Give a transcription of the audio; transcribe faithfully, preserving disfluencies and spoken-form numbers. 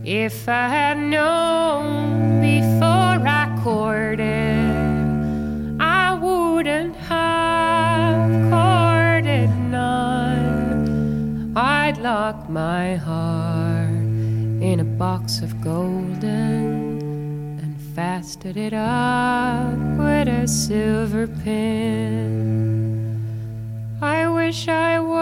If I had known before I courted, I wouldn't have courted none. I'd lock my heart in a box of golden and fastened it up with a silver pin. I wish I would